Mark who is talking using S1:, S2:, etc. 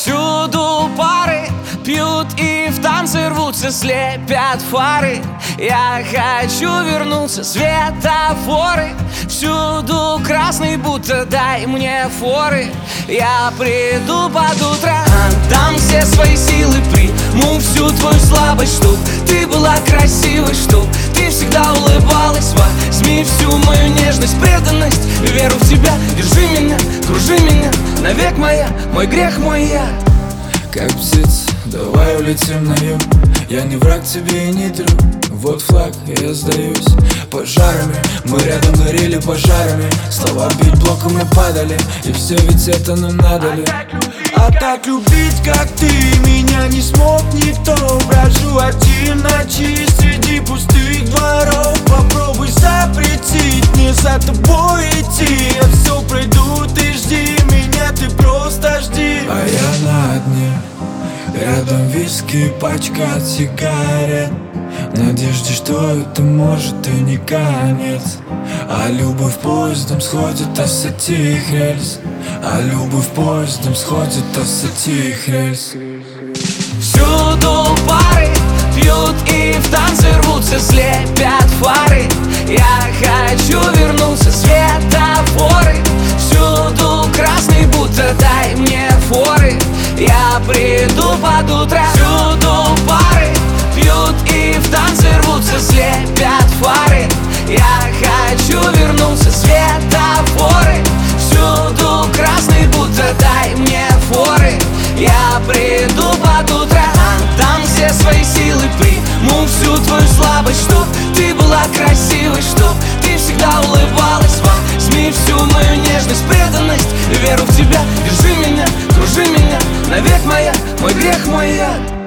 S1: Всюду пары пьют и в танцы рвутся, слепят фары. Я хочу вернуться, светофоры. Всюду красный, будто дай мне форы. Я приду под утро, отдам все свои силы, приму всю твою слабость, чтоб ты была красивой, чтоб ты всегда улыбалась. Возьми всю мою нежность, преданность, веру в тебя. Держи меня, кружи меня, навек моя, мой грех, мой яд.
S2: Как птица, давай улетим на юг. Я не враг тебе и не друг. Вот флаг, я сдаюсь пожарами. Мы рядом горели пожарами. Слова бить блоком и падали. И все ведь это нам надо ли?
S3: А так любить, как ты, меня не смог никто. Брожу один ночи среди пустых дворов. Попробуй запретить мне за тобой идти. Я все пройду, ты жди меня, ты просто жди.
S2: А я на дне, рядом виски, пачка от сигарет. В надежде, что это может и не конец. А любовь поездом сходит с этих рельс. А любовь поездом сходит с этих рельс.
S1: Всюду пары пьют и в танцы рвутся, слепят фары. Я хочу вернуться, светофоры. Всюду красный, будто дай мне форы. Я приду под утро. Всюду пары пьют и в танцы рвутся, слепят фары. Я хочу вернуться, светофоры. Всюду красный, будто дай мне форы. Я приду под утро, отдам все свои силы, приму всю твою слабость, чтоб ты была красивой, чтоб ты всегда улыбалась. Возьми всю мою нежность, преданность, веру в тебя. Держи меня, кружи меня, навек моя, мой грех, мой яд.